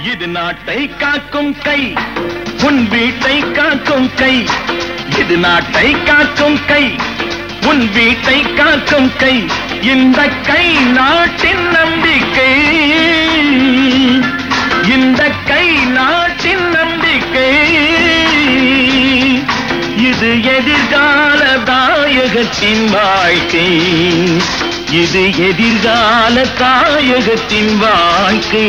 இது நாட்டை காக்கும் கை, உன் வீட்டை காக்கும் கை. இது நாட்டை காக்கும் கை, உன் வீட்டை காக்கும் கை. இந்த கை நாட்டின் நம்பிக்கை, இந்த கை நாட்டின் நம்பிக்கை. இது எதிர்கால தாயகத்தின் வாழ்க்கை, இது எதிர்கால தாயகத்தின் வாழ்க்கை.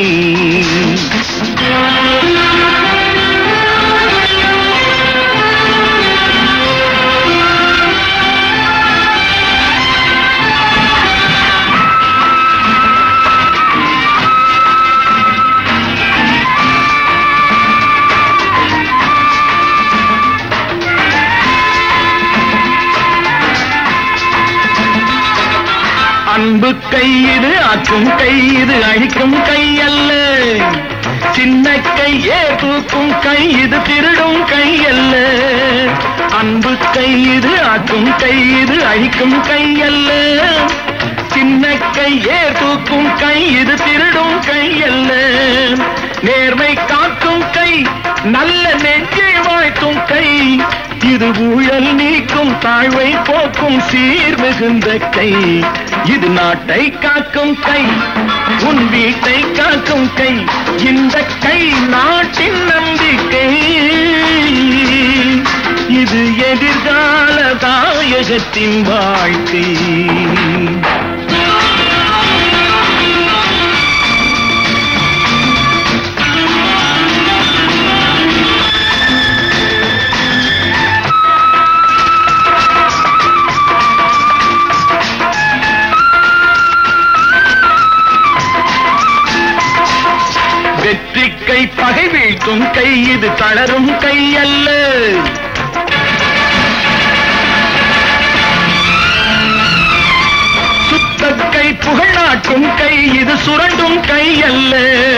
அன்பு கை இது, ஆக்கும் கை இது, அழிக்கும் கை அல்ல. சின்ன கையே தூக்கும் கை இது, திருடும் கை அல்ல. அன்பு கை இது, ஆக்கும் கை இது, அழிக்கும் கை அல்ல. சின்ன கையே தூக்கும் கை இது, திருடும் கை அல்ல. நேர்மை காக்கும் கை, நல்ல நெஞ்சை வாழ்த்தும் கை. இது ஊழல் நீக்கும், தாழ்வை போக்கும் சீர் மிகுந்த கை. இது நாட்டை காக்கும் கை, உன் வீட்டை காக்கும் கை. இந்த கை நாட்டின் நம்பிக்கை, இது எதிர்கால தாயகத்தின் வாழ்க்கை. வெற்றி கை, பகை வீழ்த்தும் கை. இது தளரும் கை அல்ல. சுத்த கை, புகழ் நாட்டும் கை. இது சுரண்டும் கை அல்ல.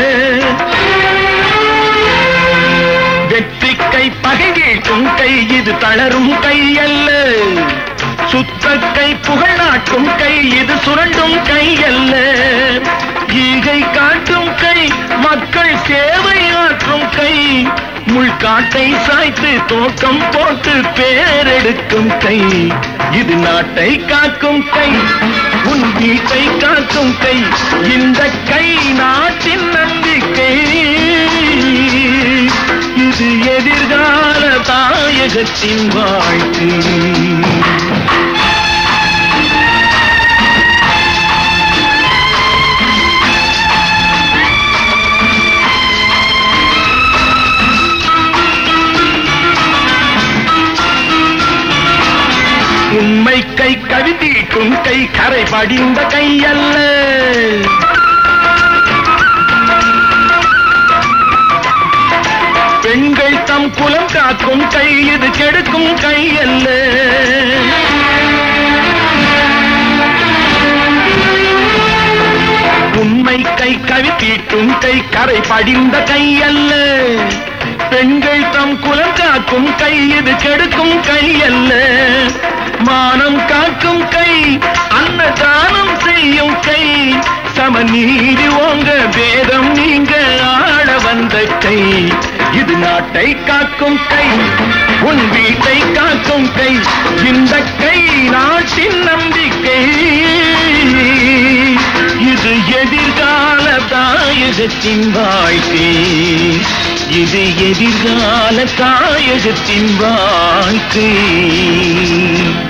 வெற்றி கை, பகை வீழ்த்தும் கை. இது தளரும் கை அல்ல. சுத்த கை, புகழ் நாட்டும் கை. இது சுரண்டும் கை அல்ல. ஈகை காட்டும் கை, மக்கள் சேவை ஆற்றும் கை. முள்காட்டை சாய்த்து தோக்கம் போட்டு பேரெடுக்கும் கை. இது நாட்டை காக்கும் கை, உன் வீட்டை காக்கும் கை. இந்த கை நாட்டின் நம்பிக்கை, இது எதிர்கால தாயகத்தின் வாழ்க்கை. உண்மை கை, கவி தீட்டும் கை. கரை படிந்த கை அல்ல. பெண்கள் தம் குலம் காக்கும் கை. இது கெடுக்கும் கை அல்ல. உண்மை கை, கவி தீட்டும் கை. கரை படிந்த கை அல்ல. பெண்கள் தம் குலம் காக்கும் கை. இது கெடுக்கும் கை அல்ல. மானம் காக்கும் கை, அன்னதானம் செய்யும் கை. சமநீதி ஓங்க, வேதம் நீங்க ஆள வந்த கை. இது நாட்டை காக்கும் கை, உன் வீட்டை காக்கும் கை. இந்த கை நாட்டின் நம்பிக்கை, இது எதிர்கால தாயகத்தின் வாழ்க்கை. இது எதிர்கால தாயகத்தின் வாழ்க்கை.